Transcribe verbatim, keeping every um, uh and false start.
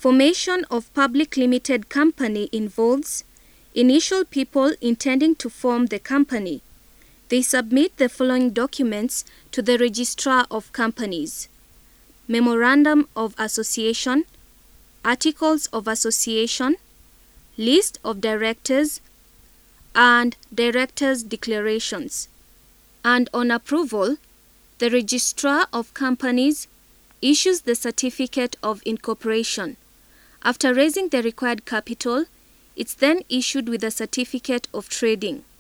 Formation of public limited company involves initial people intending to form the company. They submit the following documents to the Registrar of Companies: Memorandum of Association, Articles of Association, List of Directors, and Directors' Declarations. And on approval, the Registrar of Companies issues the Certificate of Incorporation. After raising the required capital, it's then issued with a Certificate of Trading.